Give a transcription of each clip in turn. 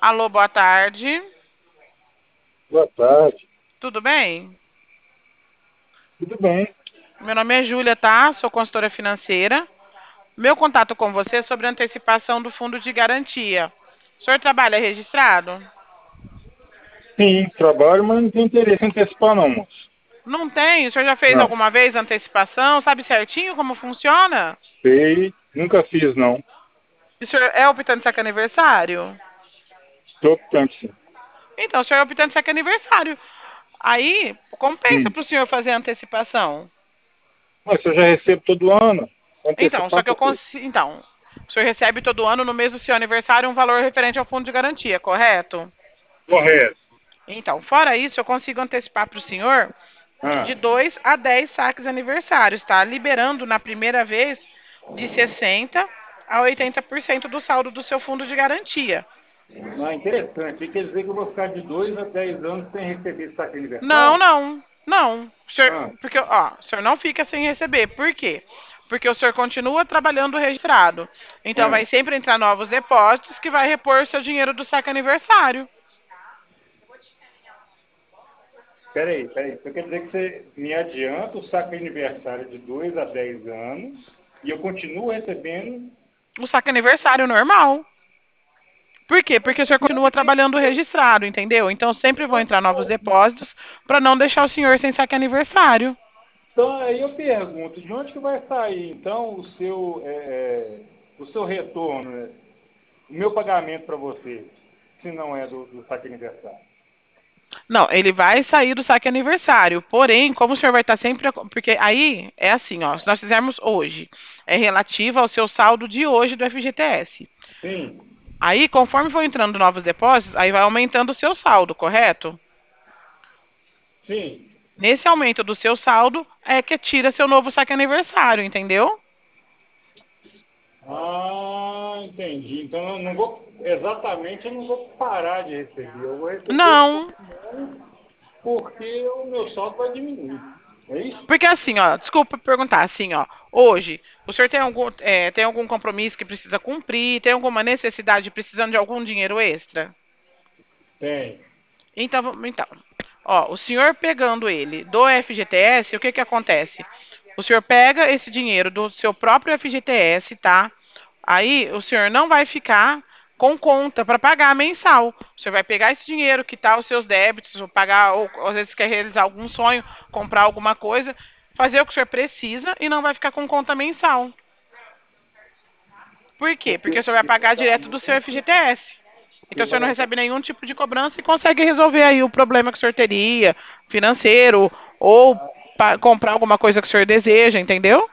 Alô, boa tarde. Boa tarde. Tudo bem? Tudo bem? Meu nome é Júlia, tá? Sou consultora financeira. Meu contato com você é sobre antecipação do fundo de garantia. O senhor trabalha registrado? Sim, trabalho, mas não tenho interesse em antecipar não, moço. Não tem? O senhor já fez Não. alguma vez antecipação? Sabe certinho como funciona? Sei, nunca fiz não. O senhor é optante saque aniversário? Estou optante sim. Então, o senhor é optante saque aniversário. Aí, compensa Hum. para o senhor fazer a antecipação. Mas eu já recebo todo ano. Vou Então, só antecipar que eu por quê? consigo. Então, o senhor recebe todo ano, no mês do seu aniversário, um valor referente ao fundo de garantia, correto? Correto. Então, fora isso, eu consigo antecipar para o senhor Ah, de 2 a 10 saques aniversários, tá? Liberando na primeira vez de 60 a 80% do saldo do seu fundo de garantia. não, interessante. Quer dizer que eu vou ficar de 2 a 10 anos sem receber esse saque de Não, aniversário? não, não. Ah, Porque, ó, o senhor não fica sem receber. Por quê? Porque o senhor continua trabalhando registrado. Então, ah. vai sempre entrar novos depósitos que vai repor o seu dinheiro do saque aniversário. Peraí. Então quer dizer que você me adianta o saque de aniversário de 2 a 10 anos e eu continuo recebendo. O saque aniversário normal. Por quê? Porque o senhor continua trabalhando registrado, entendeu? Então, sempre vão entrar novos depósitos para não deixar o senhor sem saque aniversário. Então, aí eu pergunto, de onde que vai sair, então, o seu retorno, né? O meu pagamento para você, se não é do saque aniversário? Não, ele vai sair do saque aniversário. Porém, como o senhor vai estar sempre. Porque aí é assim, ó. Se nós fizermos hoje, é relativo ao seu saldo de hoje do FGTS. Sim, Aí, conforme for entrando novos depósitos, aí vai aumentando o seu saldo, correto? sim. Nesse aumento do seu saldo é que tira seu novo saque aniversário, entendeu? Ah, entendi. Então, eu não vou, exatamente, eu não vou parar de receber. Eu vou receber Não. porque o meu saldo vai diminuir. É isso? Porque assim, ó, desculpa perguntar, assim, ó, hoje, o senhor tem algum compromisso que precisa cumprir, tem alguma necessidade precisando de algum dinheiro extra? Tem. Então, então, ó, o senhor pegando ele do FGTS, o que que acontece? O senhor pega esse dinheiro do seu próprio FGTS, tá? Aí o senhor não vai ficar com conta para pagar mensal. O senhor vai pegar esse dinheiro, quitar os seus débitos, ou pagar, ou às vezes quer realizar algum sonho, comprar alguma coisa, fazer o que o senhor precisa e não vai ficar com conta mensal. Por quê? Porque Porque o senhor vai pagar direto do seu FGTS. Então o senhor não recebe nenhum tipo de cobrança e consegue resolver aí o problema que o senhor teria, financeiro, ou comprar alguma coisa que o senhor deseja, entendeu?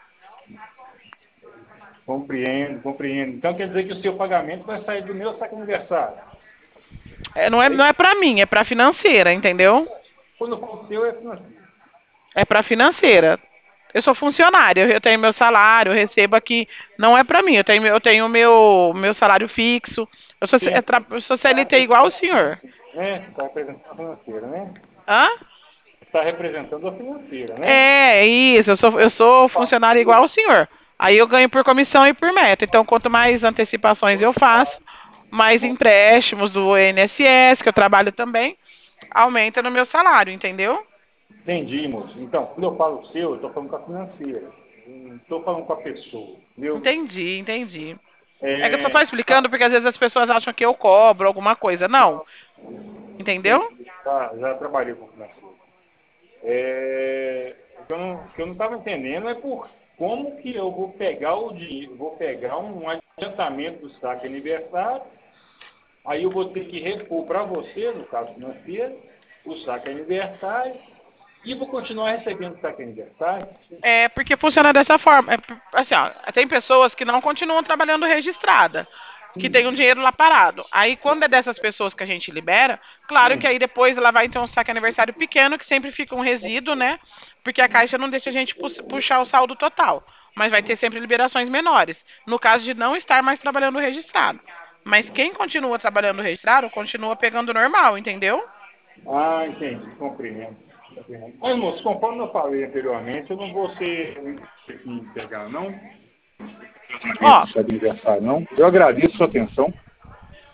compreendo. Então, quer dizer que o seu pagamento vai sair do meu saque aniversário. É Não isso? é para mim, é para financeira, entendeu? Quando for o seu, é financeiro. É para financeira. Eu sou funcionária, eu tenho meu salário, eu recebo aqui. Não é para mim, eu tenho meu salário fixo. Sim, Eu sou está CLT igual o senhor. né? Está representando a financeira, né? Hã? Está representando a financeira, né? É isso, eu sou funcionário igual o senhor. Aí eu ganho por comissão e por meta. Então, quanto mais antecipações eu faço, mais empréstimos do INSS, que eu trabalho também, aumenta no meu salário, entendeu? Entendi, moço. Então, quando eu falo seu, eu estou falando com a financeira. Não estou falando com a pessoa, entendeu? Entendi, entendi. É que eu só estou É, explicando porque às vezes as pessoas acham que eu cobro alguma coisa. Não, entendeu? entendi. Já trabalhei com financeira. O que eu não estava entendendo é por como que eu vou pegar o dinheiro, vou pegar um adiantamento do saque aniversário, aí eu vou ter que repor para você, no caso financeiro, o saque aniversário, e vou continuar recebendo o saque aniversário. É porque funciona dessa forma. Assim, ó, tem pessoas que não continuam trabalhando registrada, que tem um dinheiro lá parado. Aí, quando é dessas pessoas que a gente libera, claro que Hum. aí depois ela vai ter um saque aniversário pequeno, que sempre fica um resíduo, né? Porque a Caixa não deixa a gente puxar o saldo total. Mas vai ter sempre liberações menores, no caso de não estar mais trabalhando registrado. Mas quem continua trabalhando registrado, continua pegando normal, entendeu? Ah, entendi, compreendo. Mas, moço, conforme eu falei anteriormente, eu não vou ser em pegar, não, Ó, do seu aniversário, não. Eu agradeço a sua atenção.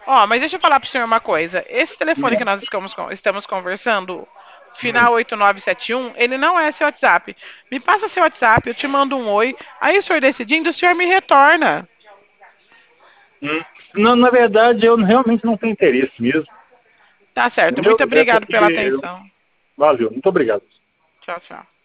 Ó, mas deixa eu falar pro senhor uma coisa. Esse telefone que Hum, nós estamos conversando, final hum. 8971, ele não é seu WhatsApp. Me passa seu WhatsApp, eu te mando um oi. Aí o senhor decidindo, o senhor me retorna. Hum. Não, na verdade, eu realmente não tenho interesse mesmo. Tá certo. Entendeu? Muito É obrigado porque pela atenção. valeu, muito obrigado. Tchau, tchau.